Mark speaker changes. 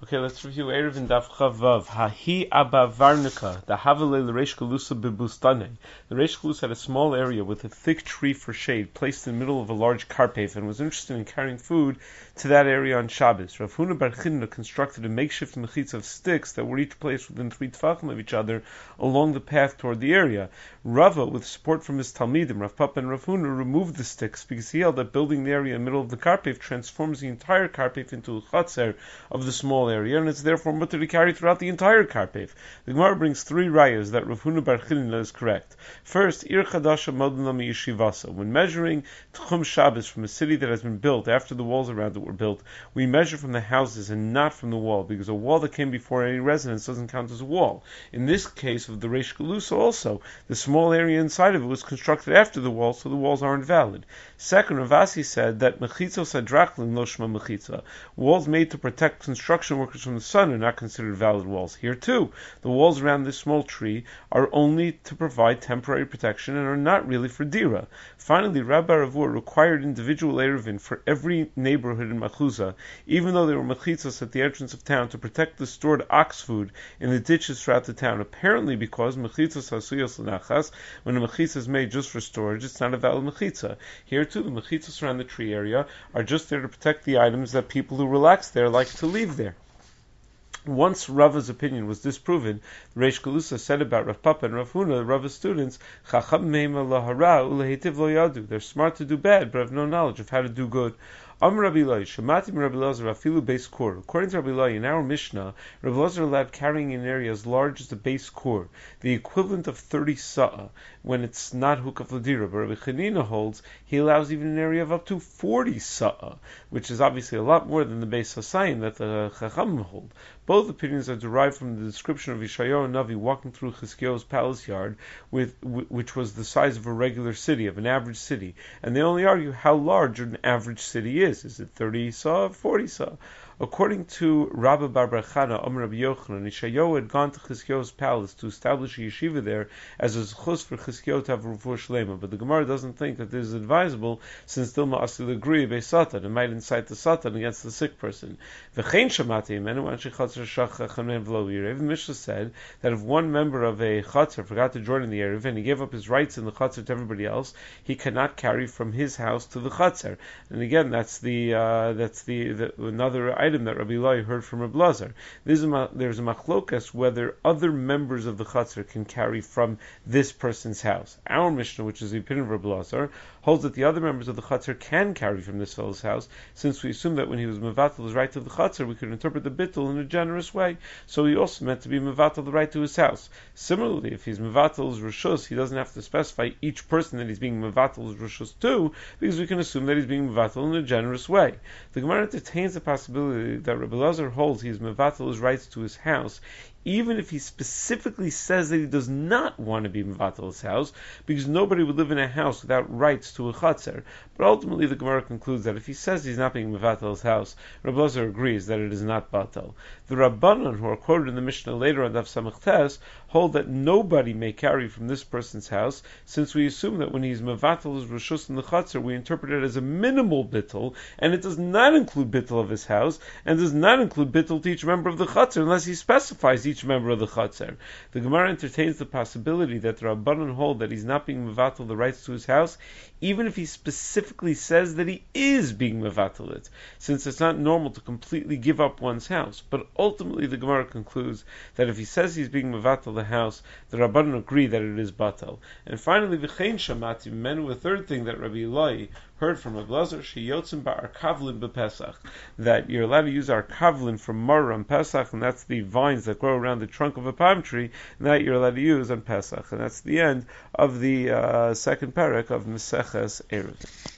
Speaker 1: Okay, let's review Erev and Daf Chavav. Hahi Abba Varnica, the Havale L'Reish Galusa Bibustane. The Reish Galus had a small area with a thick tree for shade, placed in the middle of a large karpef, and was interested in carrying food to that area on Shabbos. Rav Huna bar Chinna constructed a makeshift mechitza of sticks that were each placed within 3 tefachim of each other along the path toward the area. Rava, with support from his Talmidim, Rav Papa and Rav Huna, removed the sticks because he held that building the area in the middle of the karpef transforms the entire karpef into a chatzer of the small area, and it's therefore mutter to carry throughout the entire karpef. The Gemara brings 3 rayas that Rav Huna bar Chinna is correct. First, Ir Chadasha Modin Lami Yeshivasa. When measuring Tchum Shabbos from a city that has been built after the walls around it were built, we measure from the houses and not from the wall, because a wall that came before any residence doesn't count as a wall. In this case of the Reish Galusa also, the small area inside of it was constructed after the wall, so the walls aren't valid. Second, Ravasi said that Mechitzos Adrachlin Lo Shma Mechitza. Walls made to protect construction workers from the sun are not considered valid walls. Here too, the walls around this small tree are only to provide temporary protection and are not really for dira. Finally, Rabbi Ravur required individual erevin for every neighborhood in Machuza, even though there were mechitzos at the entrance of town to protect the stored ox food in the ditches throughout the town. Apparently, because mechitzos hasuyos l'nachas, when a mechitza is made just for storage, it's not a valid mechitza. Here too, the mechitzos around the tree area are just there to protect the items that people who relax there like to leave there. Once Rava's opinion was disproven, the Reish Galusa said about Rav Papa and Rav Huna, Rava's students, Chacham meima lahara ulehitiv lo yadu. They're smart to do bad, but have no knowledge of how to do good. Rabbi Eloi, Shemati Rabbi Elazar afilu base core. According to Rabbi Eloi, in our Mishnah, Rabbi Elazar allowed carrying an area as large as the base core, the equivalent of 30 sa'ah, when it's not hukaf l'dira. But Rabbi Chanina holds he allows even an area of up to 40 sa'ah, which is obviously a lot more than the base hasayim that the Chacham hold. Both opinions are derived from the description of Yeshayahu Navi walking through Chizkiyahu's palace yard, which was the size of a regular city, of an average city, and they only argue how large an average city is. Is it 30 sa'ah or 40 sa'ah? According to Rabbi Bar Chana, Rabbi Yochanan, Yeshayahu had gone to Chizkiyahu's palace to establish a yeshiva there as a zchus for Chizkiyahu to have refuah shlema. But the Gemara doesn't think that this is advisable, since Dilma Asil agree by Satan, it might incite the Satan against the sick person. V'chein shamati imenu anshei chatzar shachach chanem v'lo yirev. The Mishnah said that if one member of a chatzar forgot to join in the erev and he gave up his rights in the chatzar to everybody else, he cannot carry from his house to the chatzar. And again, that's the another item that Rabbi Eloi heard from Rabbi Elazar. There's a machlokas whether other members of the chatzar can carry from this person's house. Our Mishnah, which is the opinion of Rabbi Elazar, holds that the other members of the chatzar can carry from this fellow's house, since we assume that when he was mevatel his right to the chatzar, we could interpret the bittul in a generous way. So he also meant to be mevatel the right to his house. Similarly, if he's mevatel his rishus, he doesn't have to specify each person that he's being mevatel his rishus to, because we can assume that he's being mevatel in a generous way. The Gemara entertains the possibility that Rabbi Elazar holds he's mevatel his rights to his house, even if he specifically says that he does not want to be mevatel his house, because nobody would live in a house without rights to a chatzar. But ultimately the Gemara concludes that if he says he's not being mevatel his house, Rabbi Elazar agrees that it is not batel. The Rabbanon, who are quoted in the Mishnah later on Daf Samach Tes, hold that nobody may carry from this person's house, since we assume that when he's mevatel his rishus in the chatzar, we interpret it as a minimal bittul, and it does not include bittul of his house, and does not include bittul to each member of the chatzar, unless he specifies each member of the chatzar. The Gemara entertains the possibility that the Rabbanon hold that he's not being mevatel the rights to his house, even if he specifically says that he is being mevatel it, since it's not normal to completely give up one's house. But ultimately the Gemara concludes that if he says he's being mevatel the house, the Rabbanon agree that it is batel. And finally, v'chein shamati menu, a third thing that Rabbi Eloi heard from Rabbi Elazar, sheyotzim ba'ar kavlin b'Pesach, that you're allowed to use our kavlin from Maror on Pesach, and that's the vines that grow around the trunk of a palm tree, and that you're allowed to use on Pesach. And that's the end of the second parak of Meseches Eruvin.